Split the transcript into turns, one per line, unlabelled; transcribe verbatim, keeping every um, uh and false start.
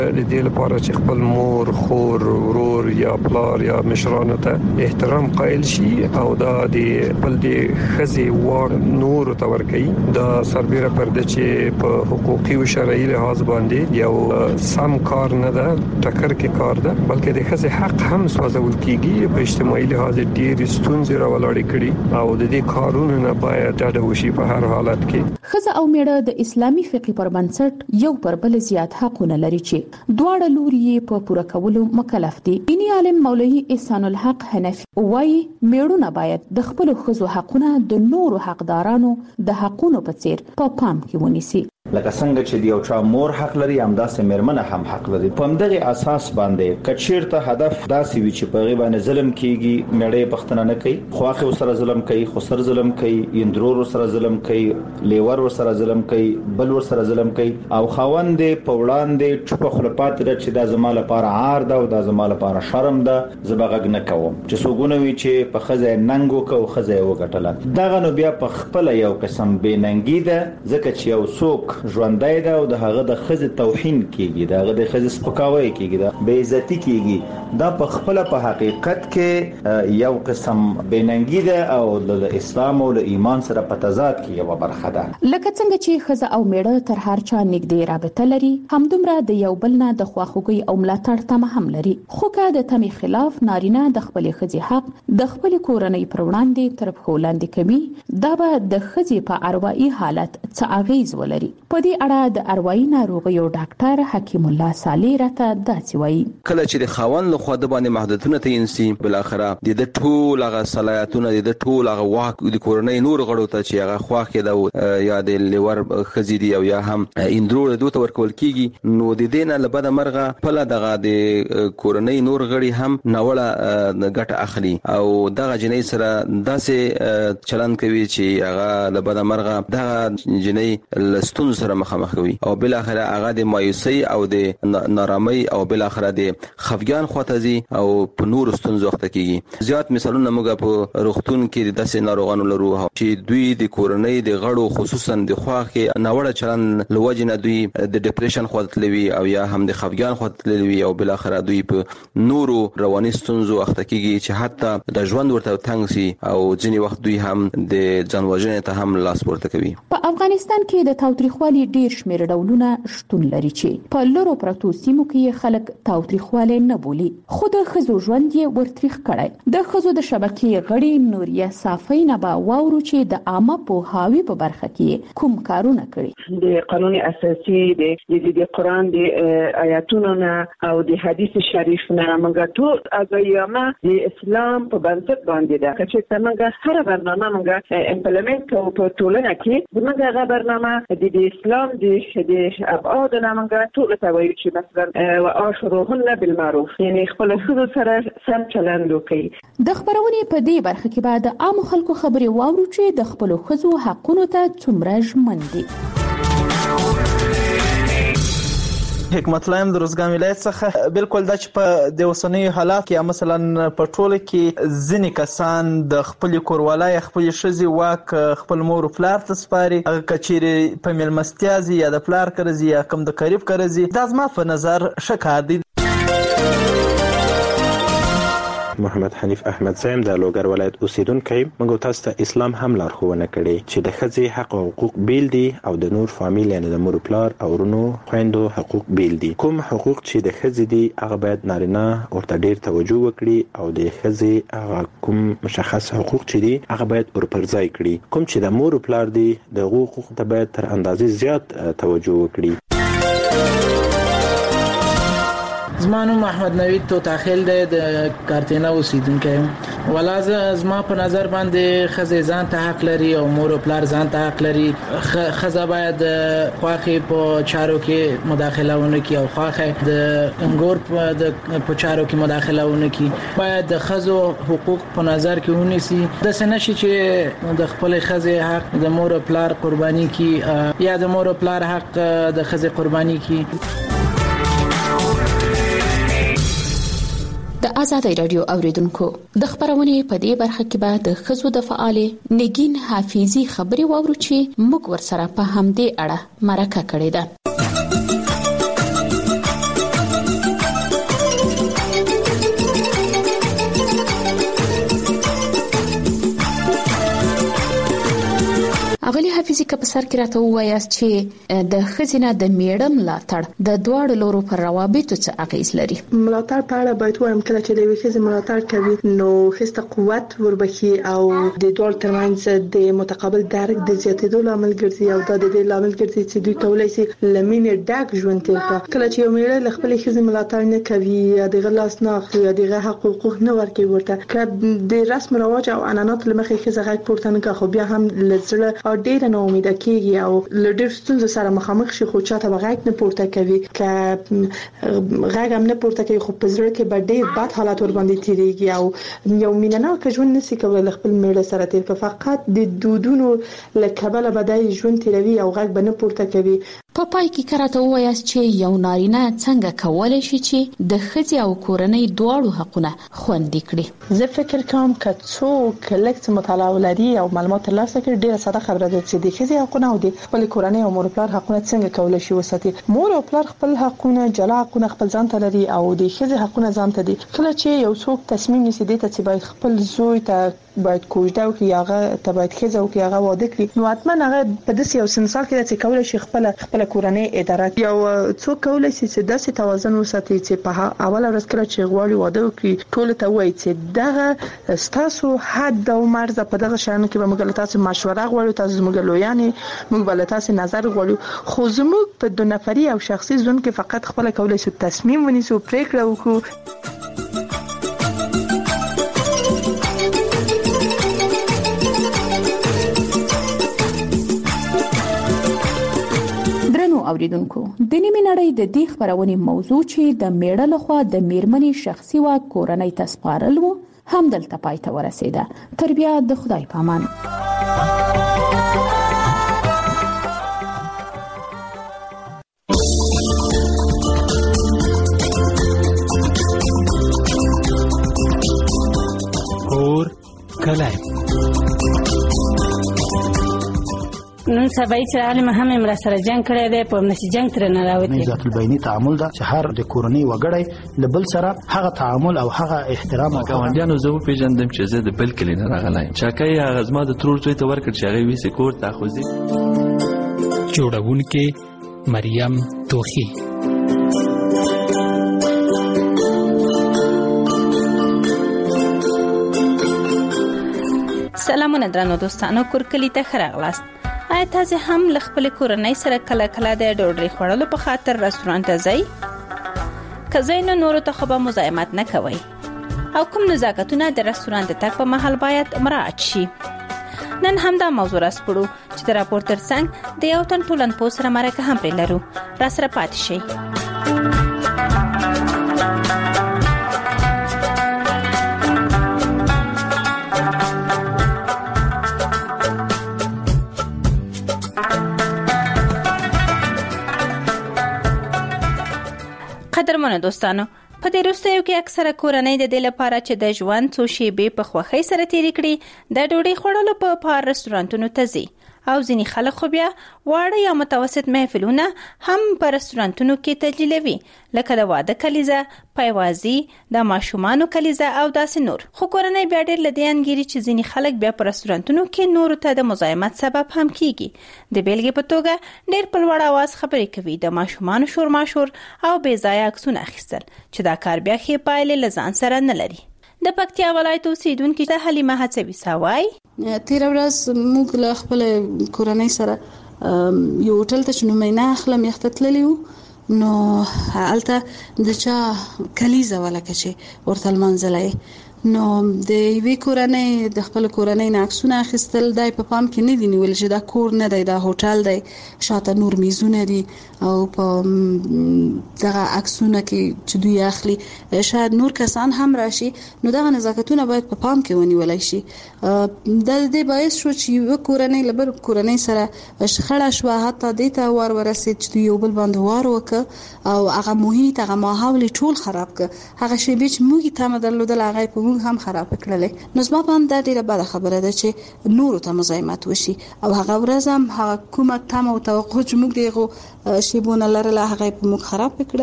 د دې لپاره چې خپل مور، خور، ورور یا پلار یا مشرانو ته احترام قائل شي او دا د بل د خزي واک نور تور کوي دا سربېره پر د چې په حقوقي او شرعي لحاظ باندې یو سم کار نه ده، ټکر کې کار ده، بلکې د خزي حق هم سوځول کیږي. په اجتماعي لحاظ ډېر ستونزې راولاړې کړي او د دې کارونو نه باید ډډه وشي په هر حالت کې.
خزه او میړه د اسلامي فقه پر بنسټ یو پر بل زیات حقونه لري چې دواړه لوري په پوره کولو مکلف دي. دینی عالم مولوي احسان الحق حنفي وايي میړونه باید د خپل خزو حقونه د نورو حقدارانو د حقونو په څیر په پام کې ونیسي.
لکه څنګه چې یو چا مور حق لري همداسې مېرمنه هم حق لري. په همدغه اساس باندې کچیرته هدف داسې وي چې په غیبه باندې ظلم کیږي، مېړې پښتنه نه کوي، خواخې سره ظلم کوي، خسر ظلم کوي، اندرور سره ظلم کوي، لیور سره ظلم کوي، بل ور سره ظلم کوي او خاوند په وړاندې چوپه خلپات لري چې دا زما لپاره عار ده او دا زما لپاره شرم ده، زبغږ نه کوم چې سوګونه وي چې په خزه ننګو کو خزه وګټله. دغه نو بیا په خپل یو قسم بېننګي ده، ځکه چې یو څوک ژوندای ده او د هغه د خزه توهین کیږي، دغه د خزه سپکاوی کیږي، د بے عزتی کیږي. دا په خپل په حقیقت کې یو قسم بېننګي ده او د اسلام او د ایمان سره په تضاد کې یو برخه ده.
لکه څنګه چې خزه او میړه تر هر چا نږدې رابطه لري، همدومره د یو بل نه د خواخوږي او ملاتړ تمه هم لري. خو که د تمې خلاف نارینه د خپل خزي حق د خپل کورنۍ پر وړاندې تر پښو لاندې کوي، دا به د خزي په اروایي حالت څه اغیز ولري. په دې اړه د اروایي ناروغیو ډاکټر حکیم الله صالح راته داسې وایي.
کله چې د خاوند له خوا د باندې محدودیتونه تینسي، بل اخره د ټول هغه صلاحیتونه د ټول هغه واک د کورنۍ نور غړو ته چې هغه خواخې دا یا د لیور خزي دی او یا هم اندرور دوه تور کول کیږي، نو د دینه لبد مرغه په دغه د کورنۍ نور غړي هم ناوړه ګټه اخلي او دغه جنۍ سره داسې چلن کوي چې هغه لبد مرغه دغه جنۍ لستون سره مخامخ کوي او بل اخره هغه د مایوسی او د نارامۍ او بل اخره د خفګان خواتزي او په نور ستونزو وخت کېږي. زیات مثالونه موږ په روغتون کې د داسې ناروغانو لرو چې دوی د کورنۍ د غړو خصوصا د خواخې ناوړه چلن لوجنه دوی د ډیپریشن خواتلوي او یا هم د خفګان خواتلوي او بل اخره دوی په نورو رواني ستونزو وخت کېږي چې حتی د ژوند ورته تنګ سي او ځینې وخت دوی هم د ځان وژنې ته هم لاس پورته کوي.
په افغانستان کې د تاوتریخوالي ډیر شمېر ډولونه شتون لري چې په لرو پرتو سیمو کې خلک تاوتریخوالی نه بولي، خو د ښځو ژوند یې ورتریخ کړی. د ښځو د شبکې غړي نوریه صافۍ نه به واورو چې د عامه پوهاوي په برخه کې کوم کارونه کړي.
د قانون اساسي د د قرآن د آیاتونو نه او د حدیث شریف نه موږ ټول اګیامه د اسلام په بنسټ باندې ده چې موږ هر برنامه موږ امپلیمنت کوو په ټولنه کې. موږ هغه برنامه د اسلام د د ابعاد نه موږ ټول ته وایو چې مثلا واشروهن بالمعروف، یعنی خپل ښځو سره سم چلند وکړي.
د خبرونې په دې برخه کې بعد عام خلکو خبرې واورو چې د خپل ښځو حقونو ته څومره ژمن دي.
حکمت الله د روزګان ولایت څخه بالکل د چې په د اوسنیو حالات کې مثلا په ټوله کې ځینې کسان د خپل کورولای خپل ښځې واک خپل مور او پلار ته سپاري، هغه کچېرې په میلمستیا ځي یا د پلار کره ځي یا کوم د قریب کره ځي. دا زما په نظر ښه کار دی.
محمد حنیف احمد صاحب د لوګر ولایت اوسیدونکی، موږ تاسو ته اسلام هم لارښوونه کړې چې د ښځې حق او حقوق بیل دي او د نور فامیل یعنی د مور پلار او ورونو خویندو حقوق بیل دي. کوم حقوق چې د ښځې دي هغه باید نارینه ورته ډیر توجه وکړي او د ښځې هغه کوم مشخص حقوق چې دي هغه باید ورپرځای کړي. کوم چې د مور پلار دي د حقوق ته باید تر اندازې زیات توجه وکړي.
زما نوم احمد نوید توتاخیل دی، د کارتینا اوسیدونکی یم. ولا زما په نظر باندې ښځې ځان ته حق لري او مور او پلار ځان ته حق لري. ښځه باید خواخې په چارو کې مداخله ونه کړي او خواخې د انګور په چارو کې مداخله ونه کړي. باید د ښځو حقوق په نظر کې ونیسي. داسې نه شي چې د خپلې ښځې حق د مور او پلار قرباني کړي یا د مور او پلار حق د ښځې قرباني کړي.
د آزادۍ رادیو اوریدونکو د خبرونې په دې برخه کې به د ښځو د فعالې نگین حافظي خبري واورو چې موږ ورسره په همدې اړه مرکه کړې ده. حافظي که په سر کې راته ووایاست چې د ښځې د میړه ملاتړ د دواړو لورو پر روابطو څه اغیز لري؟
ملاتړ په اړه باید وایم کله چې د یوې ښځې ملاتړ کوي نو ښځې قوت وربخي او د دوړ ترمنځ د متقابل درک د زیاتېدو لامل ګرځي او دا د دې لامل ګرځي چې دوی کولای شي لمینې ډاک ژوند تیر کړي. کله چې یو میړه له خپلې ښځې ملاتړ نه کوي یا د لاس نه اخلي یا د حقوق نه ورکوي ورته که د رسم رواج او عنعنات لمخې ښځه غږ پورته نه کوي خو بیا هم لزړه او ډېر نه امید کیږي او لډر ستونزو سره مخامخ شي خو چاته غږ نه پورته کوي که غږ هم نه پورته کوي خو په زړه کې به ډېر بد حالات ور باندې تیریږي او یو مینناک ژوند نشي کولای خپل میړه سره تیر کړي. فقط د دودونو لکبله بدای ژوند تیروي او غږ به نه پورته کوي.
په پای کې کراته وایاست چې یو نارینه څنګه کولای شي چې د ښځې او کورنۍ دواړو حقونه خوندي کړي؟
زه فکر کوم که څوک لکه مطالعه لري او معلومات ترلاسه کړي ډیره ساده خبره ده چې د ښځې حقونه او د خپل کورنۍ او مور پلار حقونه څنګه کولای شي وساتي. مور او پلار خپل حقونه جلا حقونه خپل ځان ته لري او د ښځې حقونه ځان ته دي. کله چې یو څوک تصمیم نیسي د ته چې باید خپل زوی ته باید کوژده وکړي هغه ته باید ښځه وکړي هغه واده کړي نو حتما هغه په داسې یو سنسال کې چې کولای شي خپل خپل کورنۍ اداره یو څوک کولای شي چې داسې توازن وساتي چې په اوله ورځ کې چې غواړي واده وکړي ټول ته وایي چې دغه ستاسو حد او مرزه په دغه شان کې به موږ له تاسو مشوره غواړو تاسو زموږ لویانې موږ به له تاسو نظر غواړو خو زموږ په دو نفري او شخصي ژوند کې فقط خپل کولای شي تصمیم ونیسو پریکړه وکړو.
اوریدونکو د نیمه نړۍ د دې خبرونې موضوع چې د میړه لخوا د میرمنې شخصي واک کورنۍ ته سپارل وو هم دلته پای ته ورسېده. تر بیا د خدای په امان.
کور کلای
نن سبا چې عالم هم امر سره جنگ کړی دی په نشي جنگ تر نه راوتی
ذات البینی تعامل دا چې هر د کورنۍ وګړی لبل سره هغه تعامل او هغه احترام او
ګاونډیانو زه پیژندم چې زه د بل کلی نه راغلی چاکای هغه زما د ترور څوی ته ورکړ چې هغه ویسه کور ته خوځي.
جوړونکې مریم توخی.
سلامونه درنو دوستانو کورکلی ته خراغلاست. آیا تاسو هم ل خپل کورنۍ سره کله کله د ډوډۍ خوړلو په خاطر رستورانت ته ځئ؟ که ځئ نو نورو ته خو به مزاحمت نه کوئ او کوم نزاکتونه د رستورانت تک په محل باید مراعات شي. نن هم دا موضوع راسپړو چې د راپور ترڅنګ د یو تن ټولنپوه سره مرکه هم پرې لرو. را سره پاتې شئ. قدرمنو دوستانو په دې وروستیو کې اکثره کورنۍ د دې لپاره چې د ژوند څو شیبې په خوښۍ سره تیرې کړي د ډوډۍ خوړلو په پار رستورانتونو ته ځي او ځینې خلک خو بیا واړه یا متوسط محفلونه هم په رستورانتونو کې تجلیلوي لکه د واده کلیزه، پیوازي، د ماشومانو کلیزه او داسې نور. خو کورنۍ بیا ډېر له دې انګیري چې ځینې خلک بیا په رستورانتونو کې نورو ته د مزاحمت سبب هم کیږي. د بیلګې په توګه ډېر په لوړ اواز خبرې کوي، د ماشومانو شور ماشور او بې ځایه عکسونه اخیستل چې دا کار بیا ښې پایلې له ځان سره نه لري. د پکتیا ولایت اوسیدونکو ته حلیمه هڅوي سوای
تیر ورځ موږ له خپل کورنۍ سره یو هوټل ته شنو مینه اخلم یخته تللیو نو الته د چا کلیزه ولکه چې ورته منځلای نو د وی کورنۍ د خپل کورنۍ نه عکسونه اخیستل دای په پام کې نه دی نیول چې دا کور نه دی دا هوټل دی شاته نور میزونه دي او په دغه عکسونه کې چې دوی اخلي شاید نور کسان هم راشي نو دغه نزاکتونه باید په پام کې ونیول شي. د دې باعث شو چې یو کورنۍ لبر کورنۍ سره شخړه شو حتی د ته ور ورسید چې یو بل باندې وار وک او هغه محیط هغه ماحول ټول خراب ک هغه شی به چې موږ ته مدلودل هغه په هم خراب کړلې نو زما په اند دا ډیره بده خبره ده چې نورو ته مزاحمت وشي او هغه ورځ هم هغه کومه تم او توقع چې موږ دغه شیبونه لرله هغه په موږ خراب کړل.